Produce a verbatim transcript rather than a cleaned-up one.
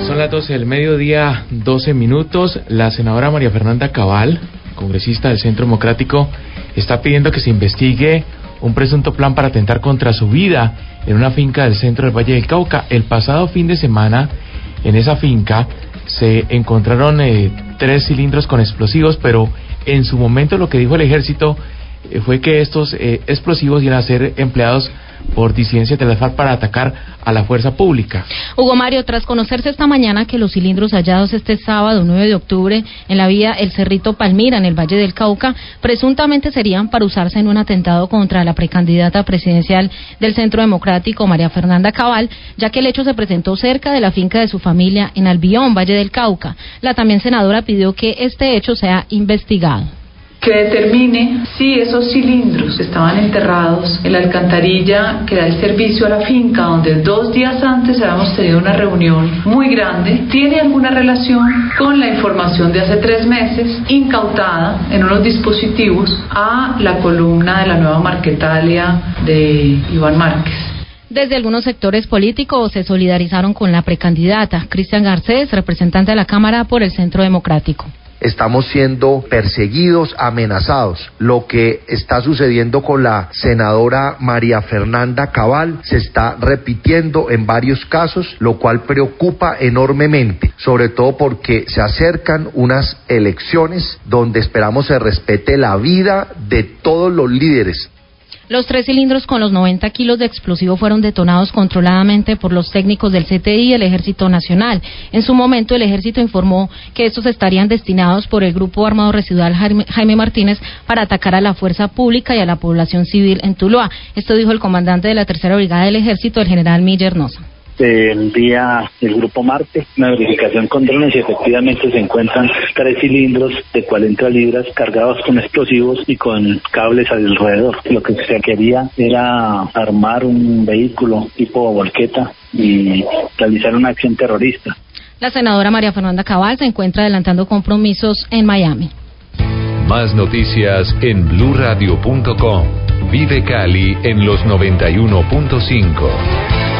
Son las doce del mediodía, doce minutos. La senadora María Fernanda Cabal, congresista del Centro Democrático, está pidiendo que se investigue un presunto plan para atentar contra su vida en una finca del centro del Valle del Cauca. El pasado fin de semana, en esa finca, se encontraron eh, tres cilindros con explosivos, pero en su momento lo que dijo el ejército eh, fue que estos eh, explosivos iban a ser empleados por disidencias de la FARC para atacar a la fuerza pública. Hugo Mario, tras conocerse esta mañana que los cilindros hallados este sábado nueve de octubre en la vía El Cerrito Palmira, en el Valle del Cauca, presuntamente serían para usarse en un atentado contra la precandidata presidencial del Centro Democrático, María Fernanda Cabal, ya que el hecho se presentó cerca de la finca de su familia en Albión, Valle del Cauca. La también senadora pidió que este hecho sea investigado. Que determine si esos cilindros estaban enterrados en la alcantarilla que da el servicio a la finca, donde dos días antes habíamos tenido una reunión muy grande, tiene alguna relación con la información de hace tres meses incautada en unos dispositivos a la columna de la Nueva Marquetalia de Iván Márquez. Desde algunos sectores políticos se solidarizaron con la precandidata. Cristian Garcés, representante de la Cámara por el Centro Democrático. Estamos siendo perseguidos, amenazados. Lo que está sucediendo con la senadora María Fernanda Cabal se está repitiendo en varios casos, lo cual preocupa enormemente, sobre todo porque se acercan unas elecciones donde esperamos se respete la vida de todos los líderes. Los tres cilindros con los noventa kilos de explosivo fueron detonados controladamente por los técnicos del C T I y el Ejército Nacional. En su momento, el Ejército informó que estos estarían destinados por el Grupo Armado Residual Jaime Martínez para atacar a la fuerza pública y a la población civil en Tuluá. Esto dijo el comandante de la Tercera Brigada del Ejército, el general Miller Noza. El día del Grupo Marte, una verificación con drones y efectivamente se encuentran tres cilindros de cuarenta libras cargados con explosivos y con cables alrededor. Lo que se quería era armar un vehículo tipo volqueta y realizar una acción terrorista. La senadora María Fernanda Cabal se encuentra adelantando compromisos en Miami. Más noticias en blue radio punto com. Vive Cali en los noventa y uno punto cinco.